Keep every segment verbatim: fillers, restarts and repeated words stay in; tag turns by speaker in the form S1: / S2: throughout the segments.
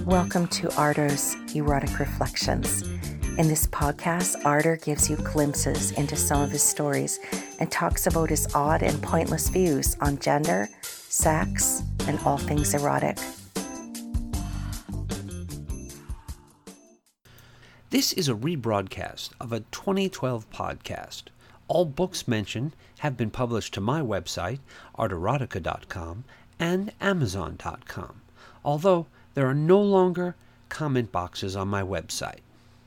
S1: Welcome to Ardor's Erotic Reflections. In this podcast, Ardor gives you glimpses into some of his stories and talks about his odd and pointless views on gender, sex, and all things erotic.
S2: This is a rebroadcast of a twenty twelve podcast. All books mentioned have been published to my website, arterotica dot com, and amazon dot com, although there are no longer comment boxes on my website.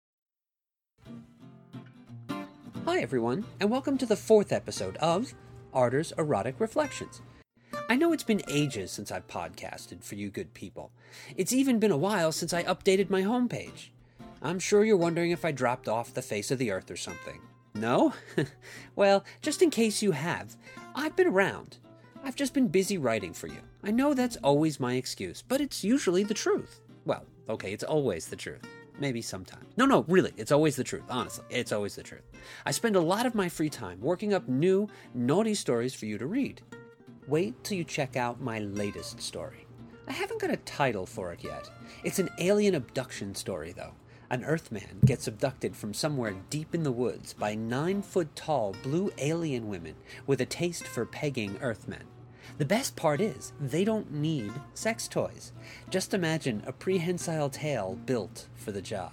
S2: Hi everyone, and welcome to the fourth episode of Ardor's Erotic Reflections. I know it's been ages since I've podcasted for you good people. It's even been a while since I updated my homepage. I'm sure you're wondering if I dropped off the face of the earth or something. No? Well, just in case you have, I've been around. I've just been busy writing for you. I know that's always my excuse, but it's usually the truth. Well, okay, it's always the truth. Maybe sometimes. No, no, really, it's always the truth. Honestly, it's always the truth. I spend a lot of my free time working up new, naughty stories for you to read. Wait till you check out my latest story. I haven't got a title for it yet. It's an alien abduction story, though. An Earthman gets abducted from somewhere deep in the woods by nine-foot-tall blue alien women with a taste for pegging Earthmen. The best part is, they don't need sex toys. Just imagine a prehensile tail built for the job.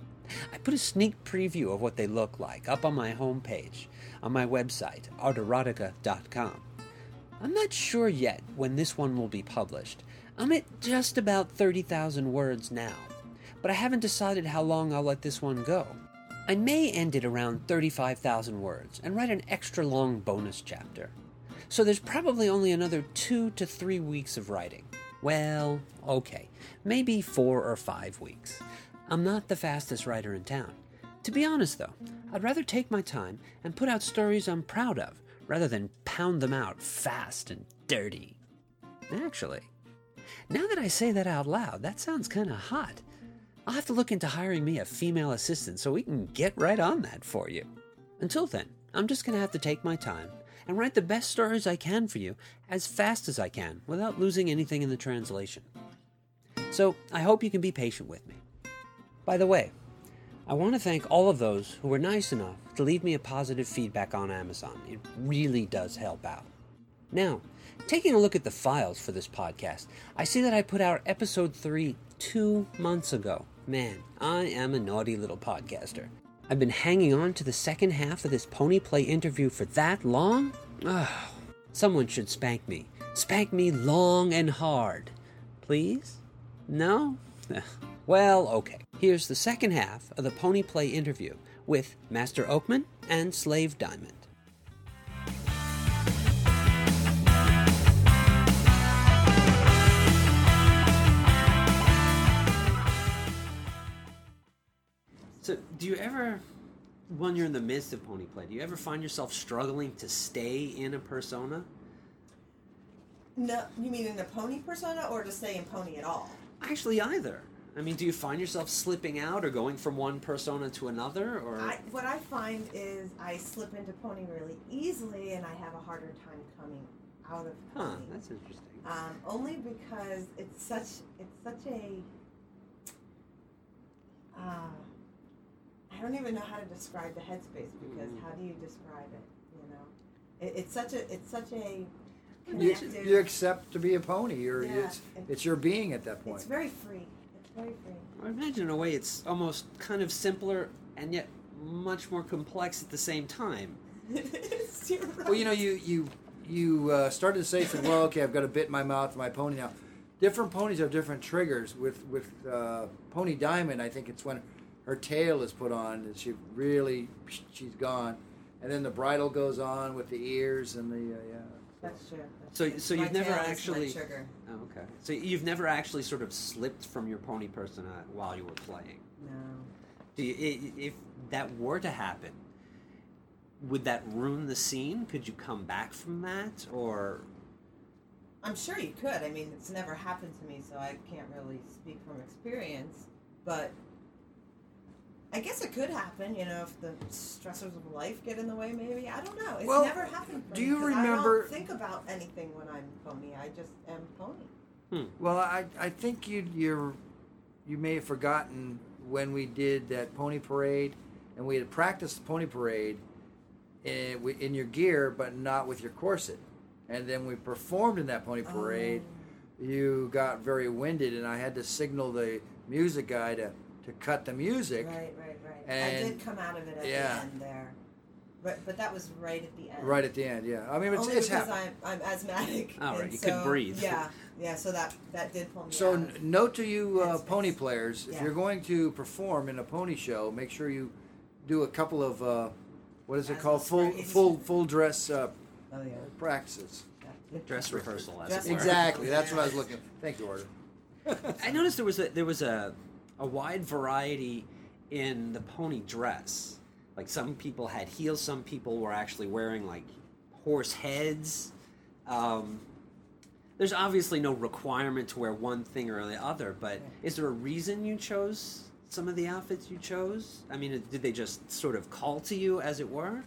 S2: I put a sneak preview of what they look like up on my homepage, on my website, arterotica dot com. I'm not sure yet when this one will be published. I'm at just about thirty thousand words now. But I haven't decided how long I'll let this one go. I may end it around thirty-five thousand words and write an extra long bonus chapter. So there's probably only another two to three weeks of writing. Well, okay, maybe four or five weeks. I'm not the fastest writer in town. To be honest though, I'd rather take my time and put out stories I'm proud of, rather than pound them out fast and dirty. Actually, now that I say that out loud, that sounds kinda hot. I'll have to look into hiring me a female assistant so we can get right on that for you. Until then, I'm just going to have to take my time and write the best stories I can for you as fast as I can without losing anything in the translation. So I hope you can be patient with me. By the way, I want to thank all of those who were nice enough to leave me a positive feedback on Amazon. It really does help out. Now, taking a look at the files for this podcast, I see that I put out episode three two months ago. Man, I am a naughty little podcaster. I've been hanging on to the second half of this pony play interview for that long? Ugh. Someone should spank me. Spank me long and hard. Please? No? Well, okay. Here's the second half of the pony play interview with Master Oakman and Slave Diamond. So, do you ever, when you're in the midst of pony play, do you ever find yourself struggling to stay in a persona?
S3: No, you mean in a pony persona or to stay in pony at all?
S2: Actually, either. I mean, do you find yourself slipping out or going from one persona to another? Or
S3: I, what I find is I slip into pony really easily, and I have a harder time coming out of pony.
S2: Huh, that's interesting.
S3: Um, only because it's such it's such a. Uh, I don't even know how to describe the headspace because mm. how do you describe it? You know, it, it's such a it's such a connective.
S4: You, you accept to be a pony, or
S3: yeah,
S4: it's it's your being at that point.
S3: It's very free. It's very free.
S2: I imagine in a way it's almost kind of simpler and yet much more complex at the same time.
S3: You're right.
S4: Well, you know, you you you uh, started to say something. Well, okay, I've got a bit in my mouth for my pony now. Different ponies have different triggers. With with uh, Pony Diamond, I think it's when her tail is put on, and she really, she's gone. And then the bridle goes on with the ears and the, uh, yeah.
S3: That's true. That's
S2: So,
S3: true.
S2: so
S3: My
S2: you've never
S3: tail is my
S2: actually.
S3: trigger.
S2: Oh, okay. So you've never actually sort of slipped from your pony persona while you were playing.
S3: No.
S2: Do you, i- if that were to happen, would that ruin the scene? Could you come back from that, or?
S3: I'm sure you could. I mean, it's never happened to me, so I can't really speak from experience. But I guess it could happen, you know, if the stressors of life get in the way, maybe. I don't know. It's
S4: Well,
S3: never happened for
S4: do
S3: me.
S4: you
S3: 'cause
S4: remember-
S3: I don't think about anything when I'm pony. I just am pony.
S2: Hmm.
S4: Well, I I think you you're you may have forgotten when we did that pony parade, and we had practiced the pony parade in, in your gear, but not with your corset. And then we performed in that pony parade. Oh. You got very winded, and I had to signal the music guy to, to cut the music.
S3: Right, right, right.
S4: And,
S3: I did come out of it at
S4: yeah.
S3: the end there. But, but that was right at the end.
S4: Right at the end, yeah. I mean, it's,
S3: Only
S4: it's
S3: because
S4: happened.
S3: I'm, I'm asthmatic.
S2: All right,
S3: and
S2: you
S3: so,
S2: couldn't breathe.
S3: Yeah, yeah. So that that did pull me
S4: So
S3: out.
S4: n- note to you uh,
S3: It's-
S4: pony
S3: it's-
S4: players, if
S3: yeah.
S4: you're going to perform in a pony show, make sure you do a couple of uh, what is it
S3: Asthma
S4: called? Full
S3: sprays.
S4: full full dress uh,
S3: Oh yeah.
S4: practices.
S3: yeah.
S2: Dress rehearsal, as
S3: Dress
S2: it were.
S4: Exactly. That's what I was looking. Thank you, Arthur.
S2: I noticed there was a there was a a wide variety in the pony dress. Like some people had heels, some people were actually wearing like horse heads. Um, there's obviously no requirement to wear one thing or the other, but is there a reason you chose some of the outfits you chose? I mean, did they just sort of call to you, as it were?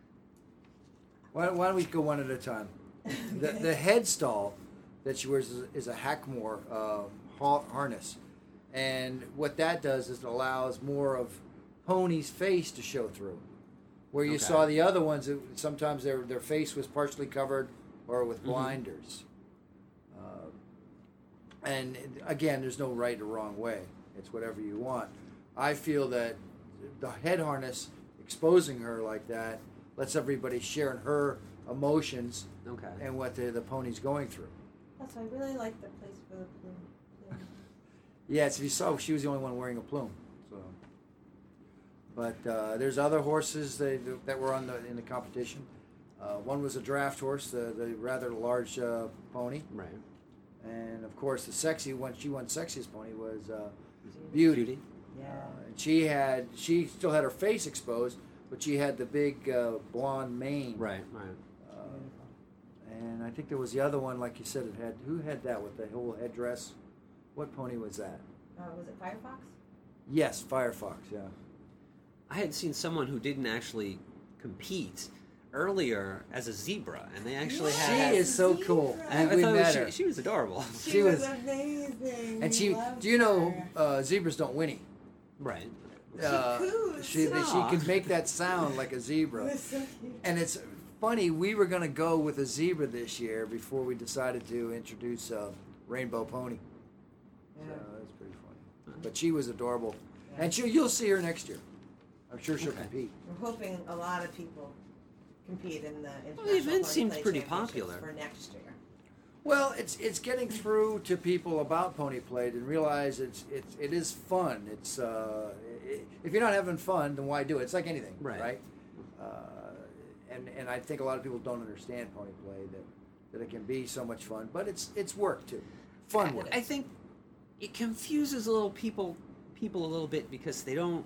S4: Why, why don't we go one at a time? The, the head stall that she wears is, is a Hackmore uh, ha- harness, and what that does is it allows more of pony's face to show through. Where you
S2: Okay.
S4: saw the other ones, it, sometimes their their face was partially covered or with
S2: Mm-hmm.
S4: blinders. Uh, and again, there's no right or wrong way. It's whatever you want. I feel that the head harness exposing her like that lets everybody share in her emotions
S2: Okay.
S4: and what the, the pony's going through.
S3: That's why I really like the place for the plume. plume.
S4: Yes, if you saw, she was the only one wearing a plume. So, but uh, there's other horses that, that were on the in the competition. Uh, one was a draft horse, the, the rather large uh, pony,
S2: Right.
S4: and of course the sexy one. She won sexiest pony was uh, Beauty.
S2: Beauty.
S3: Yeah.
S4: Uh, and she had she still had her face exposed, but she had the big uh, blonde mane.
S2: Right. Right.
S4: Uh, and I think there was the other one, like you said, it had who had that with the whole headdress? What pony was that?
S3: Uh, was it Firefox?
S4: Yes, Firefox. Yeah.
S2: I had seen someone who didn't actually compete earlier as a zebra, and they actually
S3: Yes,
S4: She
S2: had.
S4: is so
S3: zebra.
S4: cool.
S2: I,
S4: And
S2: I
S4: we
S2: thought
S4: met
S2: she,
S4: her.
S2: she was adorable.
S3: She,
S4: She
S3: was,
S4: was-
S3: amazing.
S4: And
S3: We
S4: she,
S3: loved
S4: do you know,
S3: her.
S4: uh, zebras don't whinny.
S2: Right.
S4: Uh,
S3: cooes.
S4: she that she
S2: Aw.
S4: could make that sound like a
S3: It
S4: zebra.
S3: was so cute.
S4: And it's funny, we were going to go with a zebra this year before we decided to introduce uh, Rainbow Pony.
S3: Yeah.
S4: So that's pretty funny. But she was adorable. And she, you'll see her next year. I'm sure she'll
S2: Okay.
S4: compete.
S3: We're hoping a lot of people compete in the international
S2: Well, the event
S3: Pony
S2: seems
S3: Play
S2: pretty
S3: Championships
S2: popular.
S3: for next year.
S4: Well, it's it's getting through to people about pony play and realize it's it's it is fun. It's uh, i if you're not having fun, then why do it? It's like anything,
S2: Right.
S4: right? Uh, and and I think a lot of people don't understand pony play that, that it can be so much fun, but it's it's work too, fun work.
S2: I think it confuses a little people people a little bit because they don't.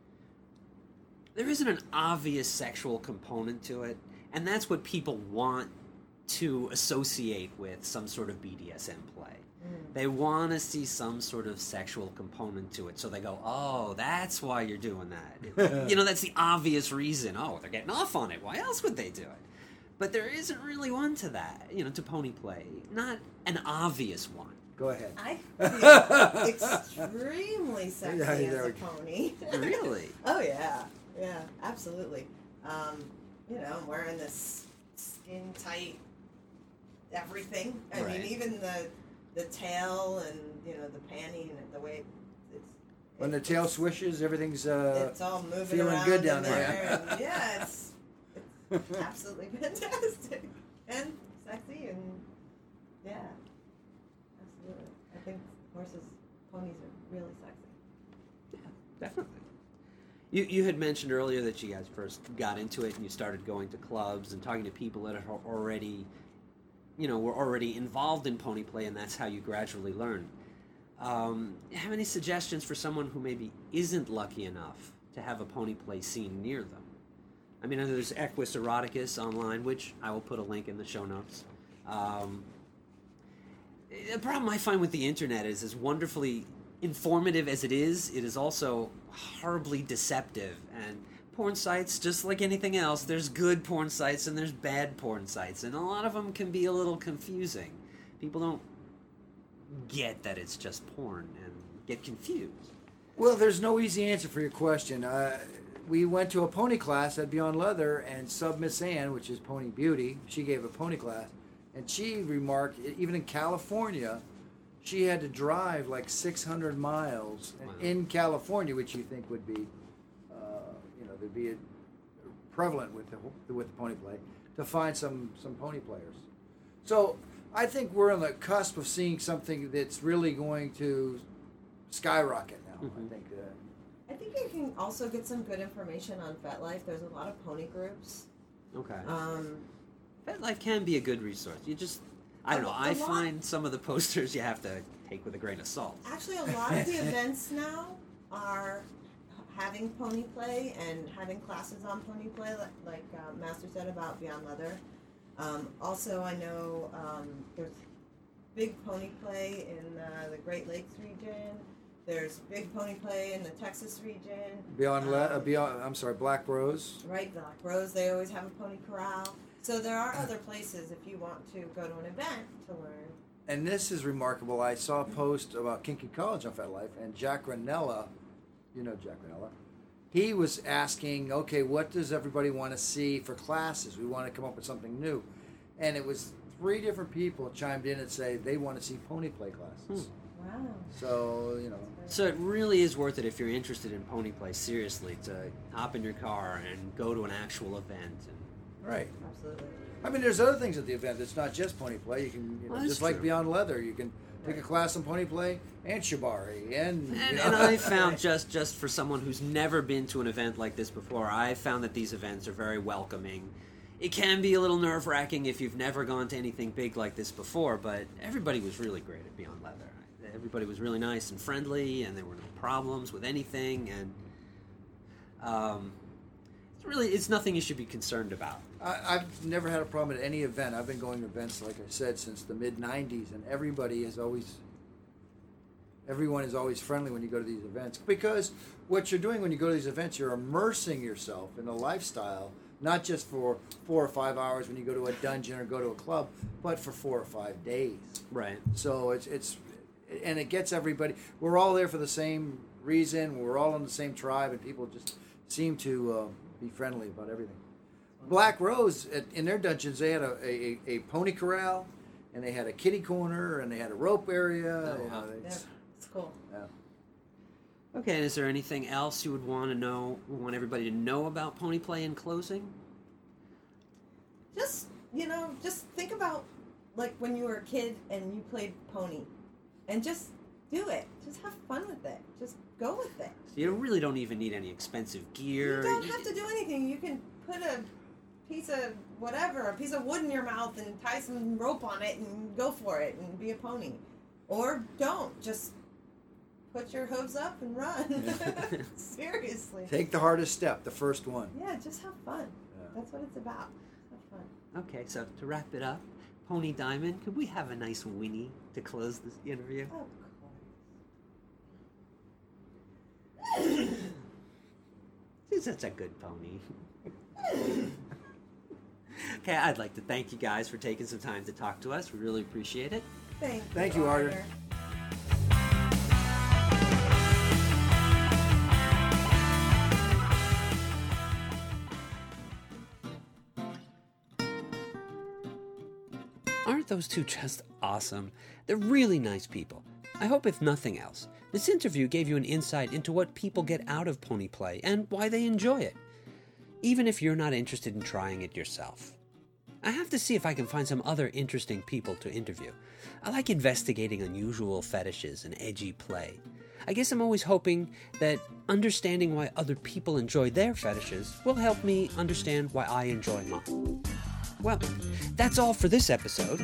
S2: There isn't an obvious sexual component to it, and that's what people want to associate with some sort of B D S M play. They want to see some sort of sexual component to it, so they go, "Oh, that's why you're doing that." You know, that's the obvious reason. Oh, they're getting off on it. Why else would they do it? But there isn't really one to that. You know, to pony play, not an obvious one.
S4: Go ahead.
S3: I feel extremely sexy
S4: Yeah,
S3: as
S4: there
S3: a
S4: we go.
S3: pony.
S2: Really?
S3: Oh yeah, yeah, absolutely. Um, you know, I'm wearing this skin tight everything. I
S2: Right.
S3: mean, even the the tail and you know the panty and the way it's.
S4: When the
S3: it's-
S4: tail swishes, everything's uh,
S3: it's all moving
S4: feeling
S3: around
S4: good down
S3: in
S4: there.
S3: and, yeah, it's, it's absolutely fantastic and sexy and yeah, absolutely. I think horses, ponies are really sexy.
S2: Definitely. You you had mentioned earlier that you guys first got into it and you started going to clubs and talking to people that are already, you know, were already involved in pony play, and that's how you gradually learn. Um, have any suggestions for someone who maybe isn't lucky enough to have a pony play scene near them? I mean, there's Equus Eroticus online, which I will put a link in the show notes. Um, the problem I find with the internet is, as wonderfully informative as it is, it is also horribly deceptive. And porn sites, just like anything else, there's good porn sites and there's bad porn sites, and a lot of them can be a little confusing. People don't get that it's just porn and get confused.
S4: Well, there's no easy answer for your question. Uh, we went to a pony class at Beyond Leather, and Sub Miss Ann, which is Pony Beauty, she gave a pony class, and she remarked, even in California, she had to drive like six hundred miles
S2: Wow.
S4: in California, which you think would be, uh, you know, there'd be a, prevalent with the with the pony play, to find some some pony players. So I think we're on the cusp of seeing something that's really going to skyrocket now.
S2: Mm-hmm.
S4: I think. Uh,
S3: I think you can also get some good information on FetLife. There's a lot of pony groups.
S2: Okay.
S3: Um,
S2: FetLife can be a good resource. You just, I don't
S3: A-
S2: know,
S3: a
S2: I
S3: lot-
S2: find some of the posters you have to take with a grain of salt.
S3: Actually, a lot of the events now are having pony play and having classes on pony play, like, like uh, Master said about Beyond Leather. Um, also, I know um, there's big pony play in uh, the Great Lakes region. There's big pony play in the Texas region.
S4: Beyond, Le-
S3: Um,
S4: uh, beyond, I'm sorry, Black Rose.
S3: Right, Black Rose, they always have a pony corral. So there are other places if you want to go to an event to learn.
S4: And this is remarkable. I saw a post about Kinky College on FetLife, and Jack Ranella, you know Jack Ranella, he was asking, okay, what does everybody want to see for classes? We want to come up with something new. And it was three different people chimed in and say they want to see pony play classes.
S2: Hmm.
S3: Wow.
S4: So, you know.
S2: So it really is worth it if you're interested in pony play, seriously, to hop in your car and go to an actual event. And
S4: Right.
S3: Absolutely.
S4: I mean, there's other things at the event. It's not just pony play. You can, you know,
S2: Well, that's
S4: just like
S2: true.
S4: Beyond Leather, you can take a class on pony play and shibari. And, you
S2: And,
S4: know.
S2: and I found just, just for someone who's never been to an event like this before, I found that these events are very welcoming. It can be a little nerve-wracking if you've never gone to anything big like this before, but everybody was really great at Beyond Leather. Everybody was really nice and friendly, and there were no problems with anything, and um, it's really, it's nothing you should be concerned about.
S4: I, I've never had a problem at any event. I've been going to events, like I said, since the mid nineties, and everybody is always, everyone is always friendly when you go to these events. Because what you're doing when you go to these events, you're immersing yourself in a lifestyle, not just for four or five hours when you go to a dungeon or go to a club, but for four or five days.
S2: Right.
S4: So it's it's, and it gets everybody. We're all there for the same reason. We're all in the same tribe, and people just seem to uh, be friendly about everything. Black Rose, at, in their dungeons, they had a, a, a pony corral, and they had a kitty corner, and they had a rope area.
S2: Oh,
S4: you know,
S2: wow.
S4: they-
S3: Yeah, it's cool.
S4: yeah.
S2: Okay, and is there anything else you would want to know, want everybody to know about pony play in closing?
S3: Just, you know, just think about, like, when you were a kid and you played pony. And just do it. Just have fun with it. Just go with it.
S2: So you really don't even need any expensive gear.
S3: You don't have to do anything. You can put a piece of whatever, a piece of wood in your mouth and tie some rope on it and go for it and be a pony. Or don't. Just put your hooves up and run. Seriously.
S4: Take the hardest step, the first one.
S3: Yeah, just have fun.
S4: Yeah.
S3: That's what it's about. Just have fun.
S2: Okay, so to wrap it up, Pony Diamond, could we have a nice whinny to close this interview?
S3: Oh,
S2: She's such a good pony. Okay, I'd like to thank you guys for taking some time to talk to us. We really appreciate it.
S3: Thank,
S4: Thank you, Arter.
S3: Arter.
S2: Aren't those two just awesome? They're really nice people. I hope, if nothing else, this interview gave you an insight into what people get out of pony play and why they enjoy it, even if you're not interested in trying it yourself. I have to see if I can find some other interesting people to interview. I like investigating unusual fetishes and edgy play. I guess I'm always hoping that understanding why other people enjoy their fetishes will help me understand why I enjoy mine. Well, that's all for this episode.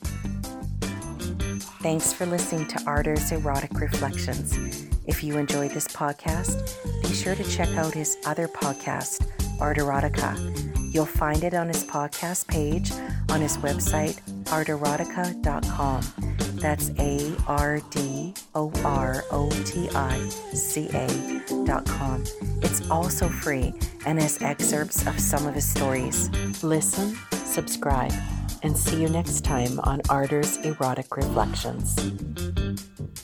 S1: Thanks for listening to Arter's Erotic Reflections. If you enjoyed this podcast, be sure to check out his other podcast, Art Erotica. You'll find it on his podcast page on his website, art erotica dot com. That's A R D O R O T I C A dot com. It's also free and has excerpts of some of his stories. Listen, subscribe, and see you next time on Arter's Erotic Reflections.